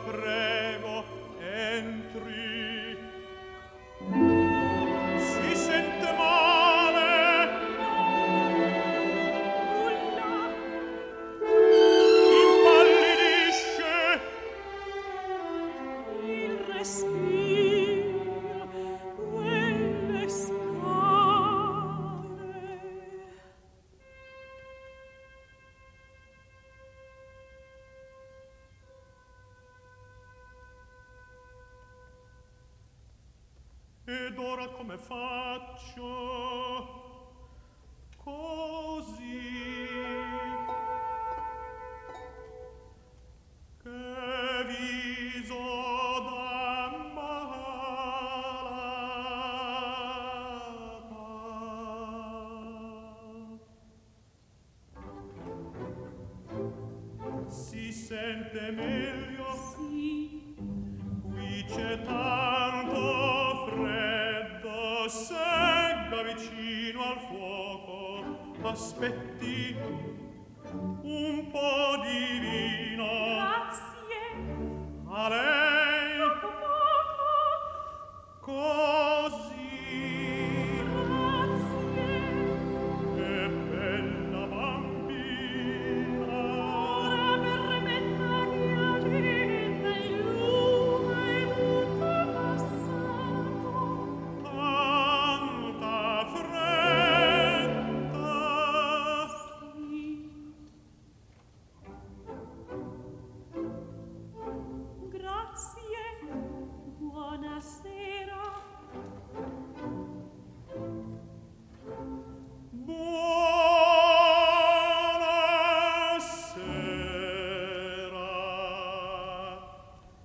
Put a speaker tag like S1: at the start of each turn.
S1: prego, entri. Si sente male?
S2: Nulla.
S1: Impallidisce?
S2: Il respiro, quelle scale.
S1: Ed ora come faccio? Così che viso d'ammalata. Si sente meglio?
S2: Sì,
S1: Qui c'è tanto freddo, segga vicino al fuoco, aspetti un po' di vino.
S2: grazie.
S1: A lei
S2: Poco, poco.
S1: cosa